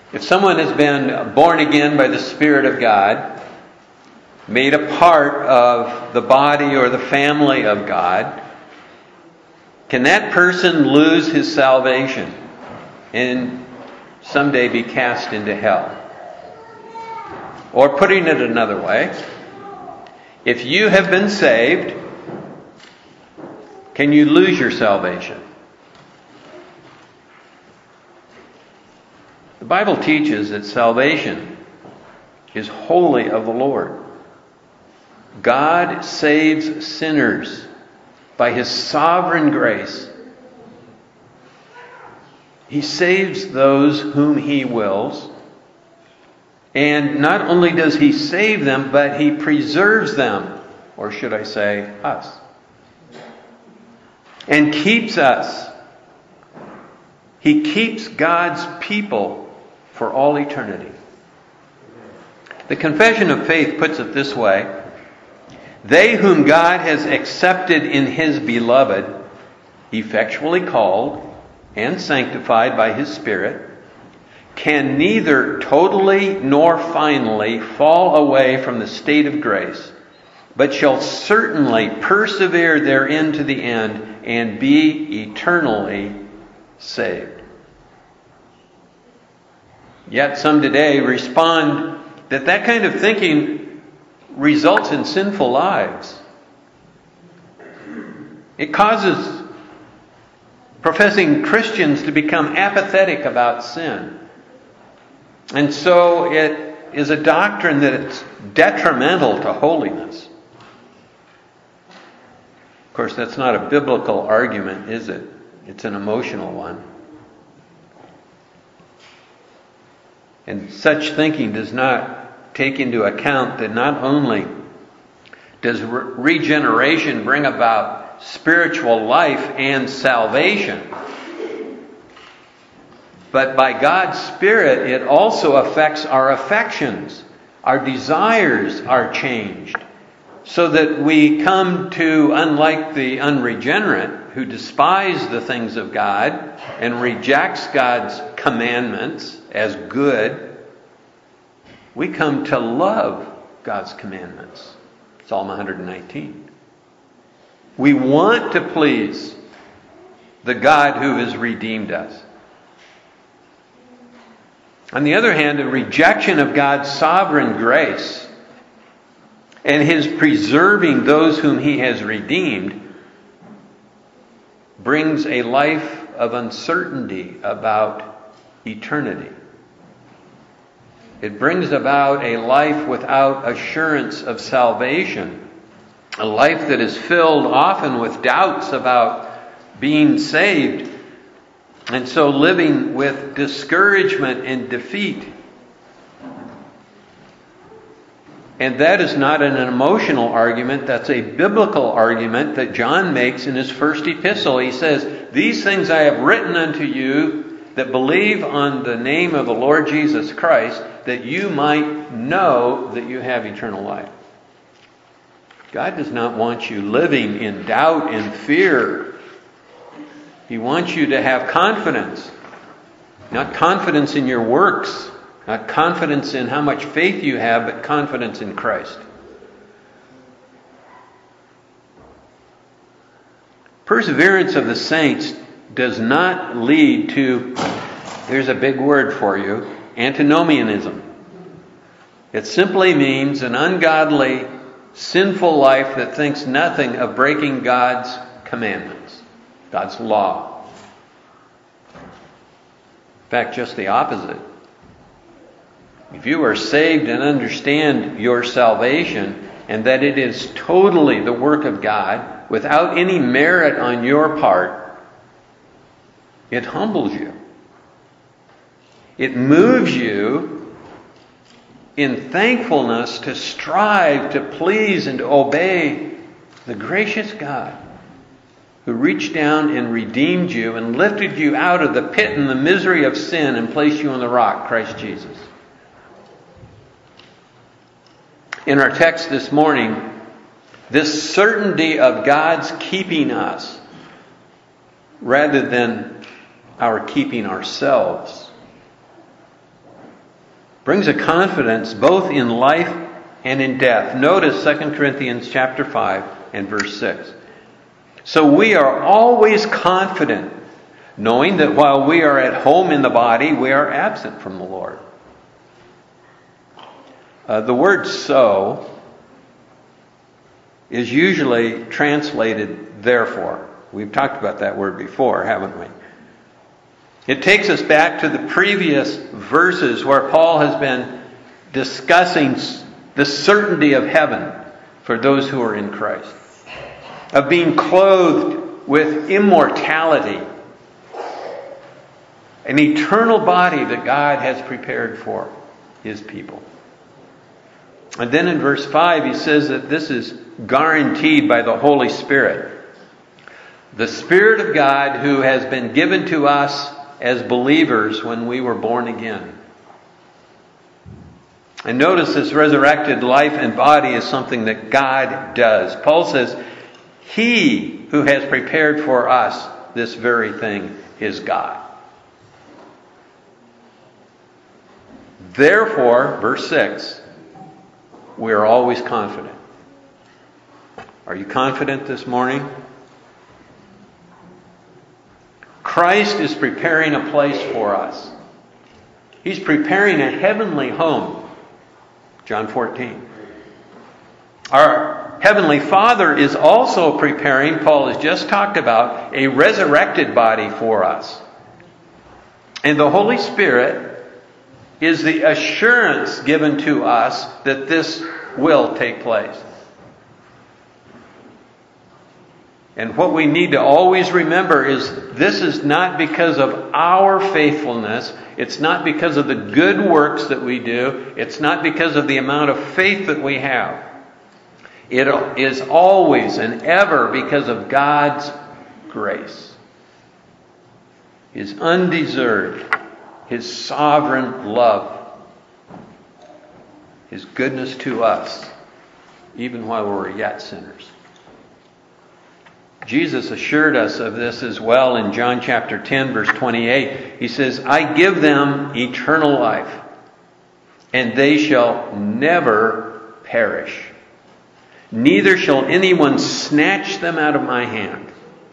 If someone has been born again by the Spirit of God, made a part of the body or the family of God, can that person lose his salvation and someday be cast into hell? Or putting it another way, if you have been saved, can you lose your salvation? The Bible teaches that salvation is wholly of the Lord. God saves sinners by His sovereign grace. He saves those whom He wills. And not only does He save them, but He preserves them. Or should I say, us. And keeps us. He keeps God's people for all eternity. The Confession of Faith puts it this way: they whom God has accepted in His beloved, effectually called and sanctified by His Spirit, can neither totally nor finally fall away from the state of grace, but shall certainly persevere therein to the end and be eternally saved. Yet some today respond that kind of thinking results in sinful lives. It causes professing Christians to become apathetic about sin. And so it is a doctrine that it's detrimental to holiness. Of course, that's not a biblical argument, is it? It's an emotional one. And such thinking does not take into account that not only does regeneration bring about spiritual life and salvation, but by God's Spirit it also affects our affections. Our desires are changed, so that we come to, unlike the unregenerate who despise the things of God and rejects God's commandments as good, we come to love God's commandments. Psalm 119. We want to please the God who has redeemed us. On the other hand, a rejection of God's sovereign grace and His preserving those whom He has redeemed brings a life of uncertainty about eternity. It brings about a life without assurance of salvation, a life that is filled often with doubts about being saved, and so living with discouragement and defeat. And that is not an emotional argument, that's a biblical argument that John makes in his first epistle. He says, "These things I have written unto you that believe on the name of the Lord Jesus Christ, that you might know that you have eternal life." God does not want you living in doubt and fear. He wants you to have confidence. Not confidence in your works, not confidence in how much faith you have, but confidence in Christ. Perseverance of the saints does not lead to, here's a big word for you, antinomianism. It simply means an ungodly, sinful life that thinks nothing of breaking God's commandments, God's law. In fact, just the opposite. If you are saved and understand your salvation and that it is totally the work of God without any merit on your part, it humbles you. It moves you in thankfulness to strive to please and to obey the gracious God who reached down and redeemed you and lifted you out of the pit and the misery of sin and placed you on the rock, Christ Jesus. In our text this morning, this certainty of God's keeping us rather than our keeping ourselves brings a confidence both in life and in death. Notice 2 Corinthians chapter 5 and verse 6. So we are always confident, knowing that while we are at home in the body, we are absent from the Lord. The word "so" is usually translated "therefore." We've talked about that word before, haven't we? It takes us back to the previous verses where Paul has been discussing the certainty of heaven for those who are in Christ, of being clothed with immortality, an eternal body that God has prepared for His people. And then in verse 5 he says that this is guaranteed by the Holy Spirit. The Spirit of God who has been given to us as believers when we were born again. And notice this resurrected life and body is something that God does. Paul says, He who has prepared for us this very thing is God. Therefore, verse 6, we are always confident. Are you confident this morning? Christ is preparing a place for us. He's preparing a heavenly home. John 14. Our Heavenly Father is also preparing, Paul has just talked about, a resurrected body for us. And the Holy Spirit is the assurance given to us that this will take place. And what we need to always remember is this is not because of our faithfulness. It's not because of the good works that we do. It's not because of the amount of faith that we have. It is always and ever because of God's grace. His undeserved, His sovereign love, His goodness to us, even while we're yet sinners. Jesus assured us of this as well in John chapter 10, verse 28. He says, I give them eternal life, and they shall never perish. Neither shall anyone snatch them out of my hand.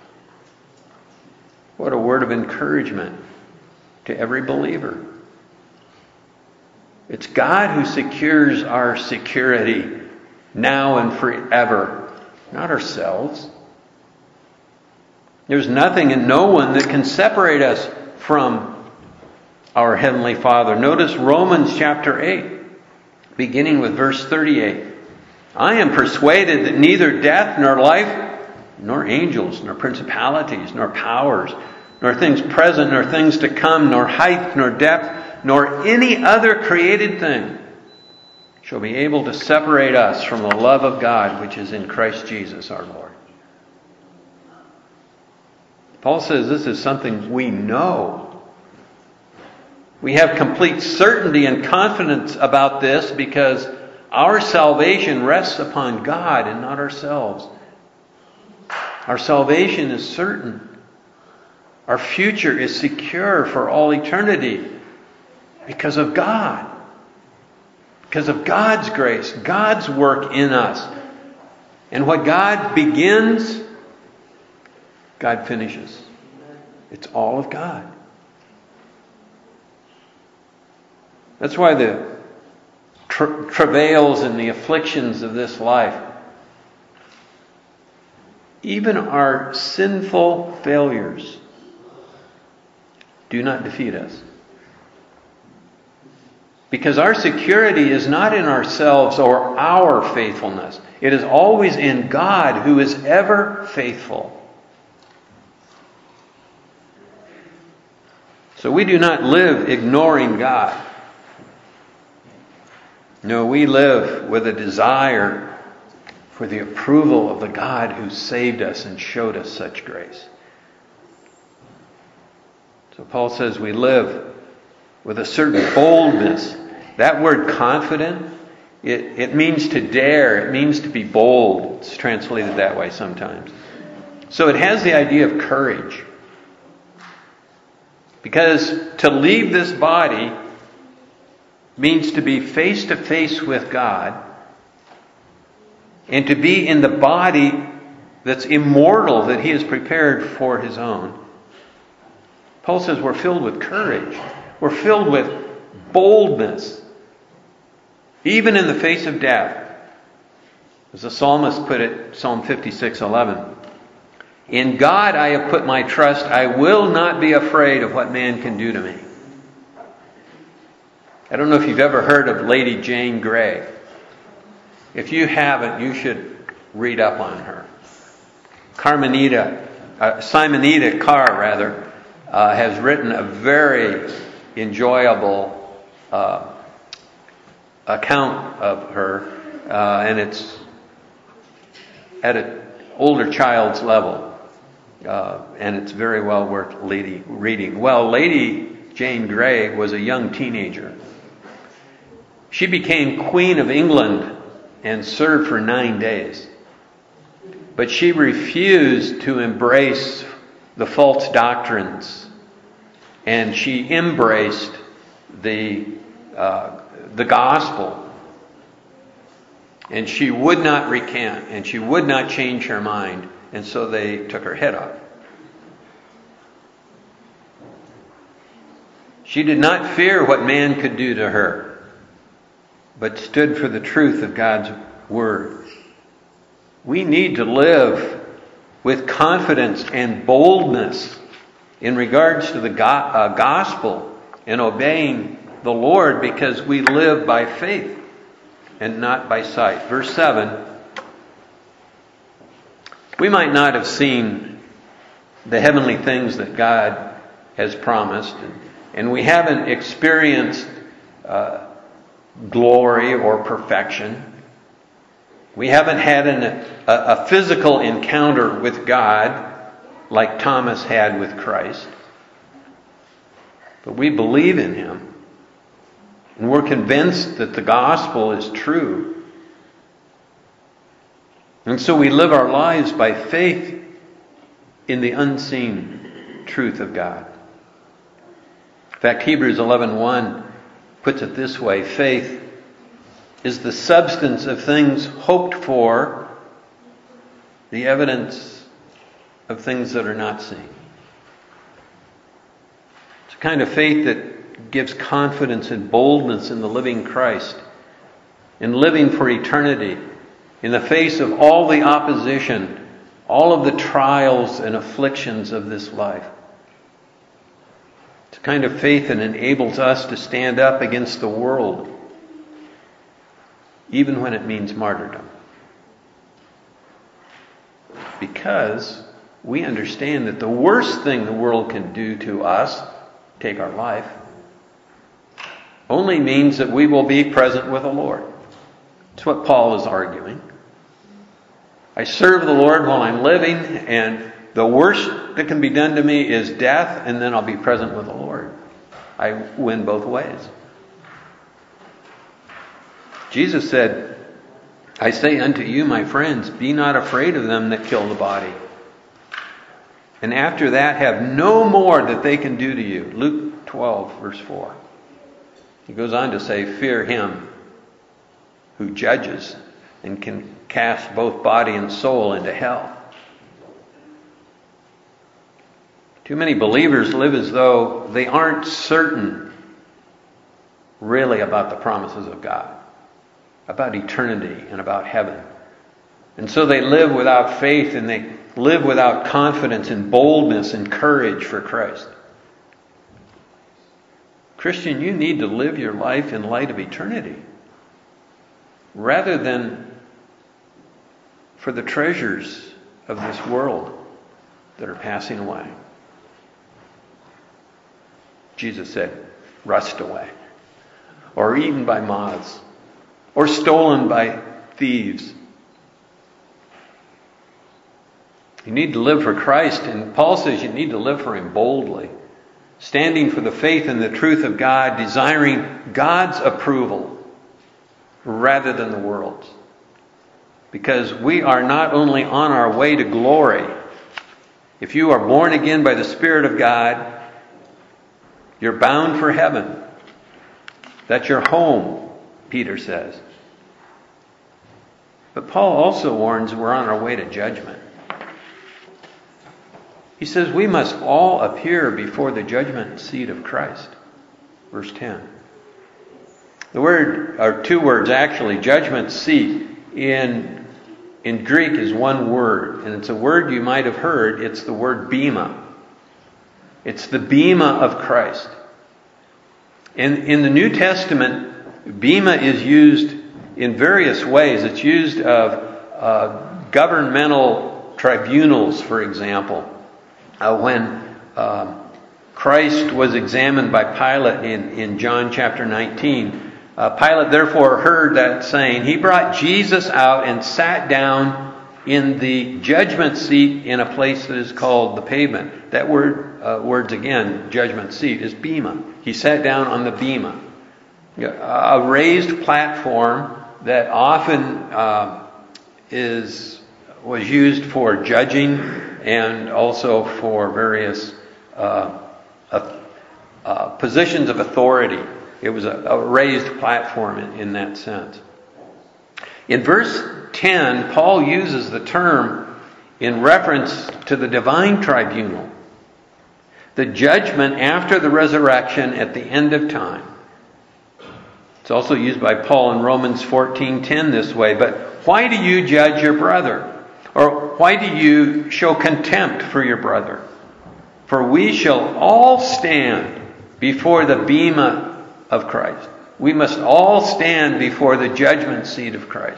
What a word of encouragement to every believer. It's God who secures our security now and forever, not ourselves. There's nothing and no one that can separate us from our Heavenly Father. Notice Romans chapter 8, beginning with verse 38. I am persuaded that neither death nor life, nor angels, nor principalities, nor powers, nor things present, nor things to come, nor height, nor depth, nor any other created thing shall be able to separate us from the love of God which is in Christ Jesus our Lord. Paul says this is something we know. We have complete certainty and confidence about this because our salvation rests upon God and not ourselves. Our salvation is certain. Our future is secure for all eternity because of God. Because of God's grace, God's work in us. And what God begins, God finishes. It's all of God. That's why the travails and the afflictions of this life, even our sinful failures, do not defeat us. Because our security is not in ourselves or our faithfulness. It is always in God who is ever faithful. So we do not live ignoring God. No, we live with a desire for the approval of the God who saved us and showed us such grace. So Paul says we live with a certain boldness. That word confident, it means to dare. It means to be bold. It's translated that way sometimes. So it has the idea of courage. Because to leave this body means to be face to face with God and to be in the body that's immortal that He has prepared for His own. Paul says we're filled with courage. We're filled with boldness, even in the face of death. As the psalmist put it, Psalm 56:11, "In God I have put my trust. I will not be afraid of what man can do to me." I don't know if you've ever heard of Lady Jane Grey. If you haven't, you should read up on her. Simonetta Carr, has written a very enjoyable account of her, and it's at an older child's level, and it's very well worth reading. Well, Lady Jane Grey was a young teenager. She became Queen of England and served for 9 days. But she refused to embrace the false doctrines, and she embraced the gospel. And she would not recant, and she would not change her mind, and so they took her head off. She did not fear what man could do to her, but stood for the truth of God's Word. We need to live with confidence and boldness in regards to the gospel and obeying the Lord, because we live by faith and not by sight. Verse 7, we might not have seen the heavenly things that God has promised, and we haven't experienced glory or perfection. We haven't had a physical encounter with God like Thomas had with Christ. But we believe in Him. And we're convinced that the gospel is true. And so we live our lives by faith in the unseen truth of God. In fact, Hebrews 11:1 puts it this way: faith is the substance of things hoped for, the evidence of things that are not seen. It's a kind of faith that gives confidence and boldness in the living Christ, in living for eternity, in the face of all the opposition, all of the trials and afflictions of this life. It's a kind of faith that enables us to stand up against the world, even when it means martyrdom. Because we understand that the worst thing the world can do to us, take our life, only means that we will be present with the Lord. That's what Paul is arguing. I serve the Lord while I'm living, and the worst that can be done to me is death, and then I'll be present with the Lord. I win both ways. Jesus said, I say unto you, my friends, be not afraid of them that kill the body, and after that have no more that they can do to you. Luke 12, verse 4. He goes on to say, fear Him who judges and can cast both body and soul into hell. Too many believers live as though they aren't certain really about the promises of God, about eternity and about heaven. And so they live without faith, and they live without confidence and boldness and courage for Christ. Christian, you need to live your life in light of eternity, rather than for the treasures of this world that are passing away. Jesus said, rust away, or eaten by moths, or stolen by thieves. You need to live for Christ, and Paul says you need to live for Him boldly, standing for the faith and the truth of God, desiring God's approval rather than the world's. Because we are not only on our way to glory. If you are born again by the Spirit of God, you're bound for heaven. That's your home, Peter says. But Paul also warns we're on our way to judgment. He says we must all appear before the judgment seat of Christ. Verse 10. The word, or two words actually, judgment seat in Greek is one word. And it's a word you might have heard. It's the word bema. It's the bema of Christ. In the New Testament, bema is used in various ways. It's used of governmental tribunals, for example. When Christ was examined by Pilate in John chapter 19, Pilate therefore heard that saying. He brought Jesus out and sat down in the judgment seat in a place that is called the pavement. That words again, judgment seat, is bema. He sat down on the bema. A raised platform that often was used for judging and also for various positions of authority. It was a raised platform in that sense. In verse 10, Paul uses the term in reference to the divine tribunal, the judgment after the resurrection at the end of time. It's also used by Paul in Romans 14:10 this way. But why do you judge your brother? Or why do you show contempt for your brother? For we shall all stand before the bema of Christ. We must all stand before the judgment seat of Christ.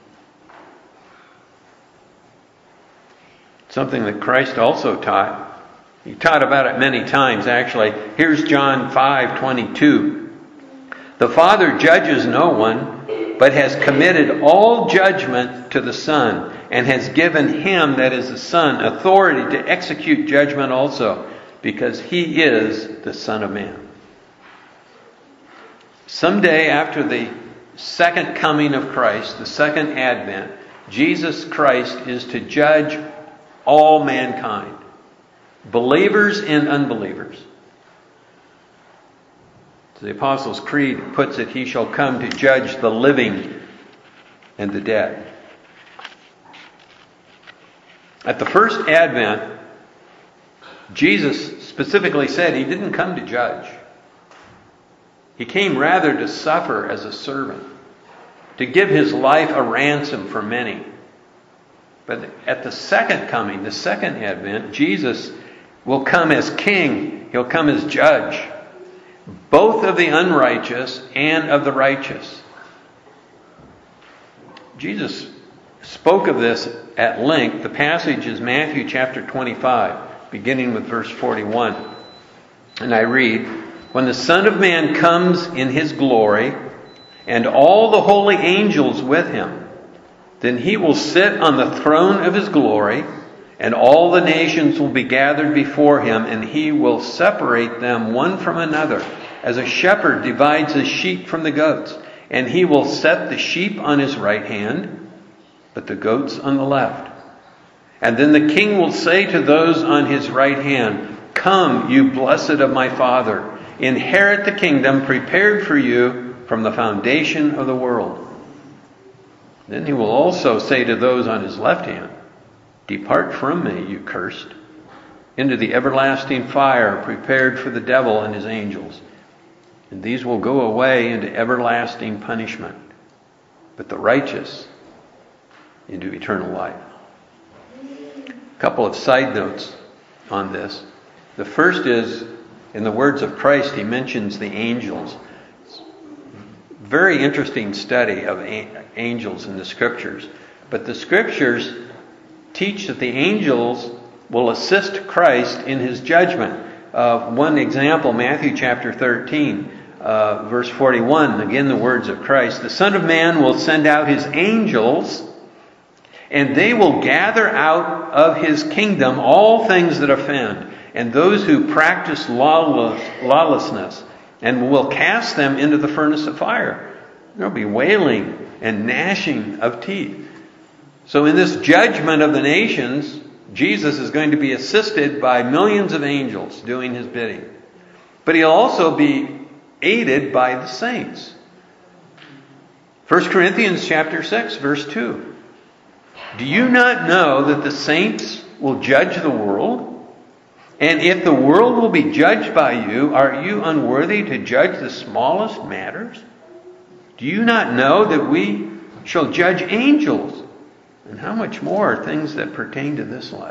Something that Christ also taught. He taught about it many times, actually. Here's John 5:22. The Father judges no one, but has committed all judgment to the Son, and has given him, that is the Son, authority to execute judgment also, because he is the Son of Man. Someday after the second coming of Christ, the second advent, Jesus Christ is to judge all mankind, believers and unbelievers. As the Apostles' Creed puts it, he shall come to judge the living and the dead. At the first advent, Jesus specifically said he didn't come to judge. He came rather to suffer as a servant, to give his life a ransom for many. But at the second coming, the second advent, Jesus will come as king. He'll come as judge, both of the unrighteous and of the righteous. Jesus spoke of this at length. The passage is Matthew chapter 25, beginning with verse 41. And I read, "When the Son of Man comes in his glory, and all the holy angels with him, then he will sit on the throne of his glory, and all the nations will be gathered before him, and he will separate them one from another, as a shepherd divides his sheep from the goats. And he will set the sheep on his right hand, but the goats on the left. And then the king will say to those on his right hand, 'Come, you blessed of my Father, inherit the kingdom prepared for you from the foundation of the world.' Then he will also say to those on his left hand, 'Depart from me, you cursed, into the everlasting fire prepared for the devil and his angels. And these will go away into everlasting punishment, but the righteous into eternal life.'" A couple of side notes on this. The first is, in the words of Christ, he mentions the angels. Very interesting study of angels in the Scriptures. But the Scriptures teach that the angels will assist Christ in his judgment. One example, Matthew chapter 13, verse 41, again the words of Christ. "The Son of Man will send out his angels, and they will gather out of his kingdom all things that offend, and those who practice lawlessness, and will cast them into the furnace of fire. There will be wailing and gnashing of teeth." So in this judgment of the nations, Jesus is going to be assisted by millions of angels doing his bidding. But he'll also be aided by the saints. 1 Corinthians chapter 6, verse 2. Do you not know that the saints will judge the world? And if the world will be judged by you, are you unworthy to judge the smallest matters? Do you not know that we shall judge angels? And how much more things that pertain to this life?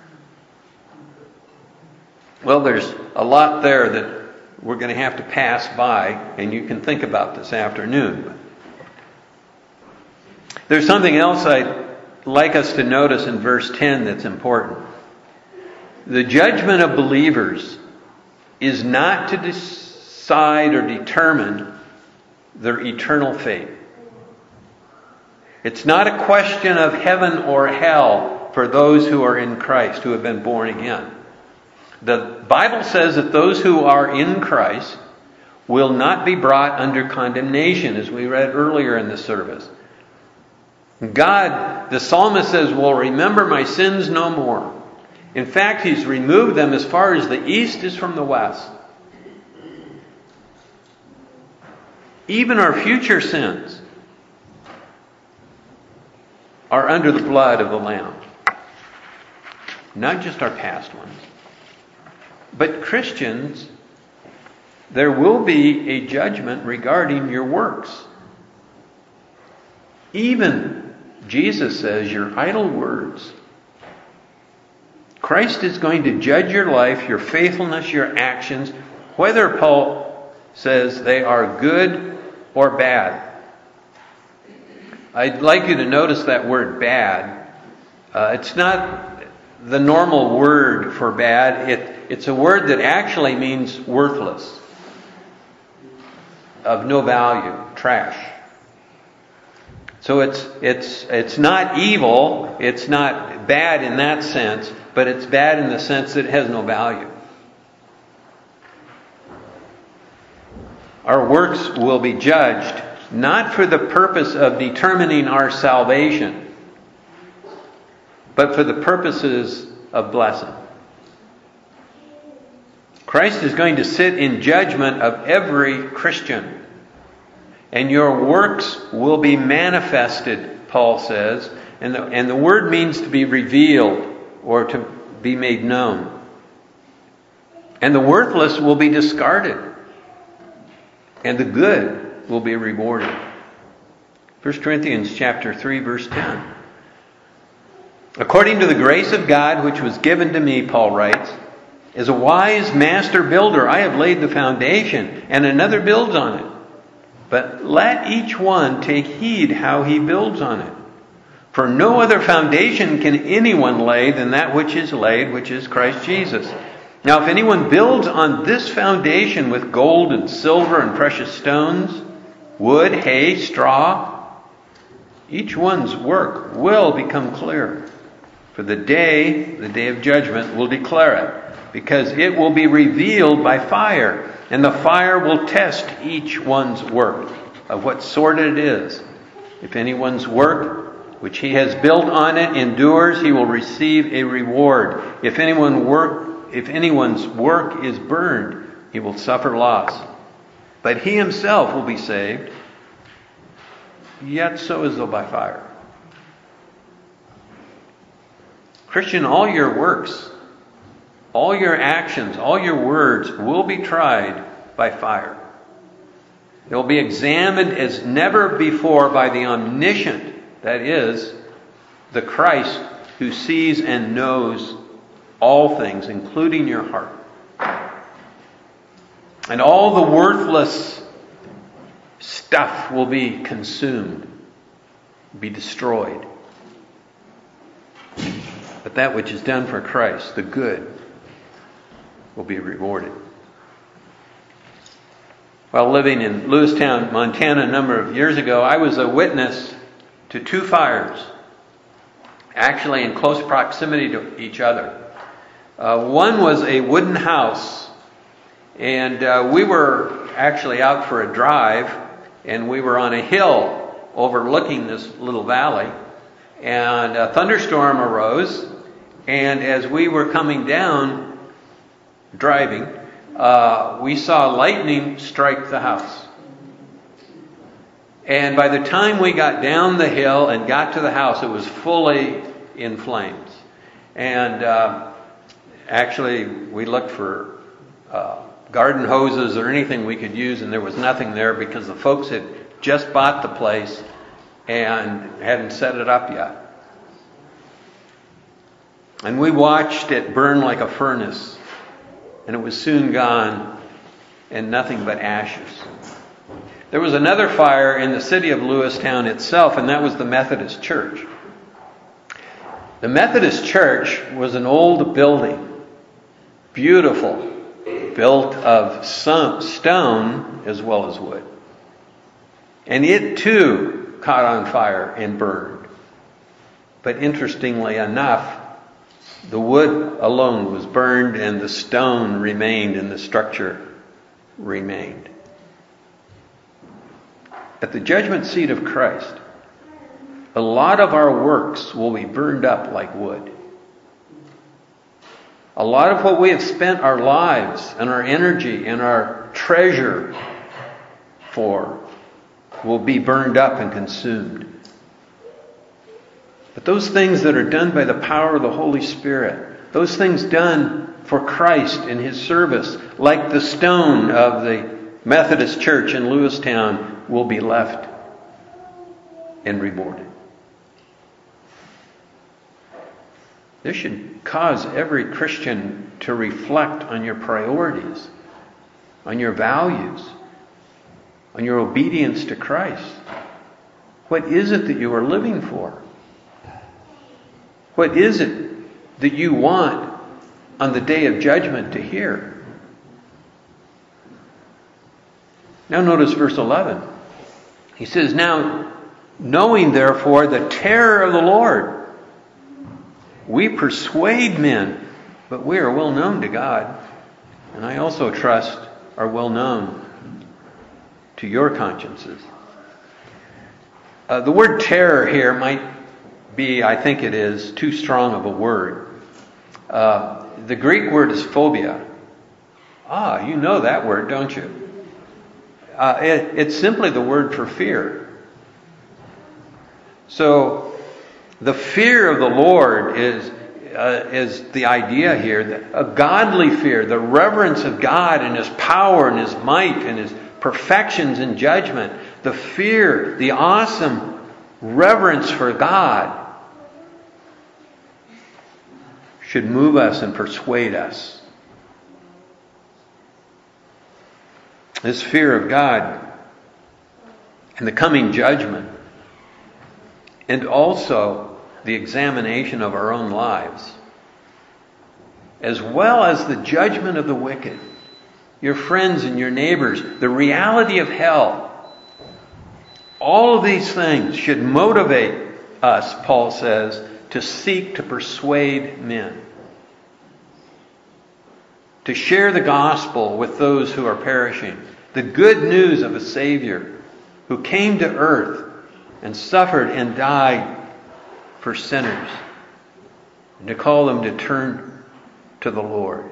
Well, there's a lot there that we're going to have to pass by, and you can think about this afternoon. There's something else I'd like us to notice in verse 10 that's important. The judgment of believers is not to decide or determine their eternal fate. It's not a question of heaven or hell for those who are in Christ, who have been born again. The Bible says that those who are in Christ will not be brought under condemnation, as we read earlier in the service. God, the psalmist says, will remember my sins no more. In fact, He's removed them as far as the east is from the west. Even our future sins are under the blood of the Lamb. Not just our past ones. But Christians, there will be a judgment regarding your works. Even, Jesus says, your idle words. Christ is going to judge your life, your faithfulness, your actions, whether, Paul says, they are good or bad. I'd like you to notice that word bad. It's not the normal word for bad. It's a word that actually means worthless, of no value, trash. So it's not evil, it's not bad in that sense, but it's bad in the sense that it has no value. Our works will be judged not for the purpose of determining our salvation, but for the purposes of blessing. Christ is going to sit in judgment of every Christian. And your works will be manifested, Paul says. And the word means to be revealed or to be made known. And the worthless will be discarded. And the good will be rewarded. 1 Corinthians chapter 3, verse 10. According to the grace of God which was given to me, Paul writes, as a wise master builder, I have laid the foundation, and another builds on it. But let each one take heed how he builds on it. For no other foundation can anyone lay than that which is laid, which is Christ Jesus. Now if anyone builds on this foundation with gold and silver and precious stones, wood, hay, straw, each one's work will become clear. For the day of judgment, will declare it, because it will be revealed by fire, and the fire will test each one's work, of what sort it is. If anyone's work which he has built on it endures, he will receive a reward. If anyone's work is burned, he will suffer loss. But he himself will be saved, yet so as though by fire. Christian, all your works, all your actions, all your words will be tried by fire. They will be examined as never before by the omniscient, that is, the Christ who sees and knows all things, including your heart. And all the worthless stuff will be consumed, be destroyed. But that which is done for Christ, the good, will be rewarded. While living in Lewistown, Montana, a number of years ago, I was a witness to two fires, actually in close proximity to each other. One was a wooden house, and we were actually out for a drive, and we were on a hill overlooking this little valley, and a thunderstorm arose, and as we were coming down, driving, we saw lightning strike the house. And by the time we got down the hill and got to the house, it was fully in flames. And actually, we looked for garden hoses or anything we could use, and there was nothing there because the folks had just bought the place and hadn't set it up yet. And we watched it burn like a furnace, and it was soon gone and nothing but ashes. There was another fire in the city of Lewistown itself, and that was the Methodist Church. The Methodist Church was an old building, beautiful, built of stone as well as wood. And it too caught on fire and burned. But interestingly enough, the wood alone was burned and the stone remained and the structure remained. At the judgment seat of Christ, a lot of our works will be burned up like wood. A lot of what we have spent our lives and our energy and our treasure for will be burned up and consumed. But those things that are done by the power of the Holy Spirit, those things done for Christ in His service, like the stone of the Methodist Church in Lewistown, will be left and rewarded. This should cause every Christian to reflect on your priorities, on your values, on your obedience to Christ. What is it that you are living for? What is it that you want on the day of judgment to hear? Now notice verse 11. He says, "Now, knowing therefore the terror of the Lord, we persuade men, but we are well known to God, and I also trust are well known to your consciences." The word terror here might be, I think it is, too strong of a word. The Greek word is phobia. You know that word, don't you? It's simply the word for fear. So the fear of the Lord is the idea here, that a godly fear, the reverence of God and His power and His might and His perfections in judgment, the fear, the awesome reverence for God should move us and persuade us. This fear of God and the coming judgment, and also the examination of our own lives, as well as the judgment of the wicked, your friends and your neighbors, the reality of hell. All of these things should motivate us, Paul says, to seek to persuade men, to share the gospel with those who are perishing, the good news of a Savior who came to earth and suffered and died for sinners, and to call them to turn to the Lord.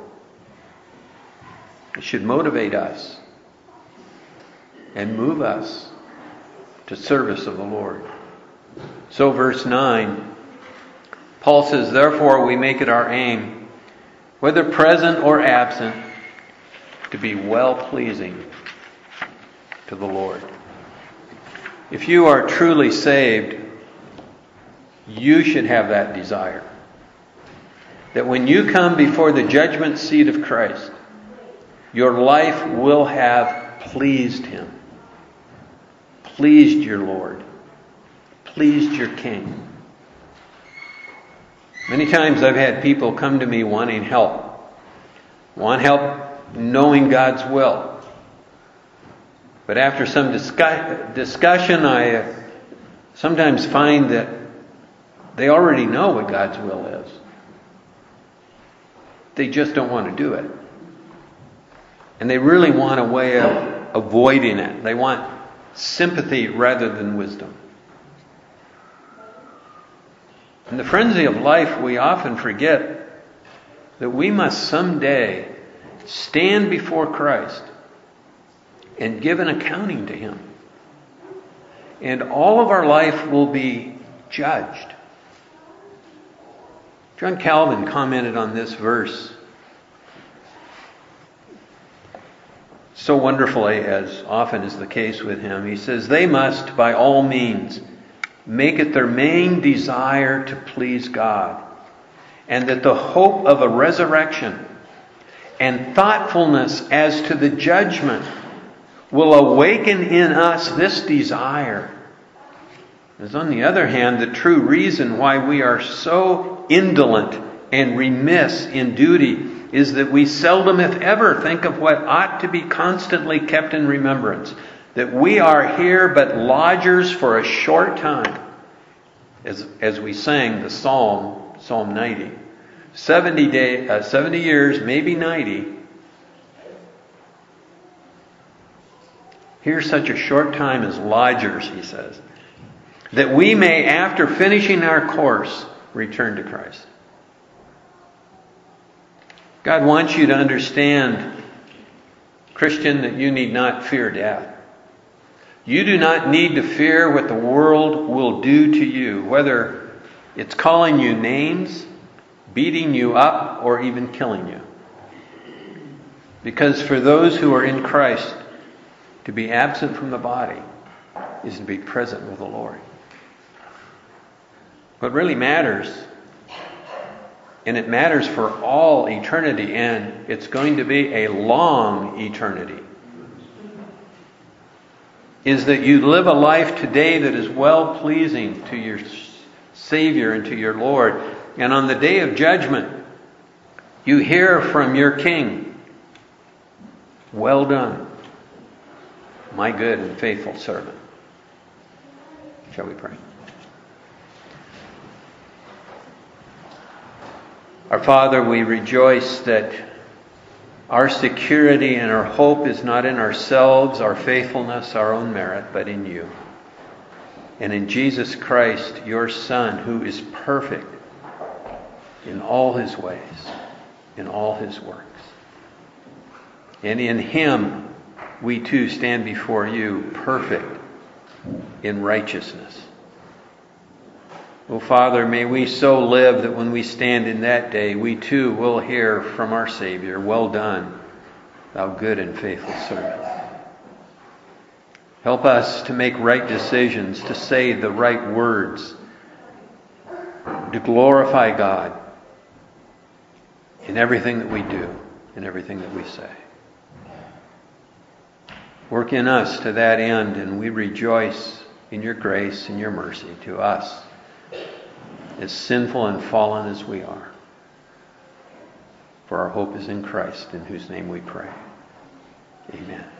It should motivate us and move us to service of the Lord. So verse 9, Paul says, "Therefore we make it our aim, whether present or absent, to be well-pleasing to the Lord." If you are truly saved, you should have that desire. That when you come before the judgment seat of Christ, your life will have pleased Him, pleased your Lord, pleased your King. Many times I've had people come to me wanting help, want help knowing God's will. But after some discussion, I sometimes find that they already know what God's will is. They just don't want to do it. And they really want a way of avoiding it. They want sympathy rather than wisdom. In the frenzy of life, we often forget that we must someday stand before Christ and give an accounting to Him. And all of our life will be judged. John Calvin commented on this verse so wonderfully, as often is the case with him. He says, they must, by all means, make it their main desire to please God, and that the hope of a resurrection and thoughtfulness as to the judgment will awaken in us this desire. As on the other hand, the true reason why we are so indolent and remiss in duty is that we seldom, if ever, think of what ought to be constantly kept in remembrance. That we are here but lodgers for a short time. As we sang the Psalm 90. 70 years, maybe 90. Here's such a short time as lodgers, he says. That we may, after finishing our course, return to Christ. God wants you to understand, Christian, that you need not fear death. You do not need to fear what the world will do to you, whether it's calling you names, beating you up, or even killing you. Because for those who are in Christ, to be absent from the body is to be present with the Lord. What really matters, and it matters for all eternity, and it's going to be a long eternity, is that you live a life today that is well-pleasing to your Savior and to your Lord. And on the day of judgment, you hear from your King, well done, my good and faithful servant. Shall we pray? Our Father, we rejoice that our security and our hope is not in ourselves, our faithfulness, our own merit, but in you. And in Jesus Christ, your Son, who is perfect in all His ways, in all His works. And in Him, we too stand before you perfect in righteousness. Oh, Father, may we so live that when we stand in that day, we too will hear from our Savior, well done, thou good and faithful servant. Help us to make right decisions, to say the right words, to glorify God in everything that we do, in everything that we say. Work in us to that end, and we rejoice in your grace and your mercy to us, as sinful and fallen as we are. For our hope is in Christ, in whose name we pray. Amen.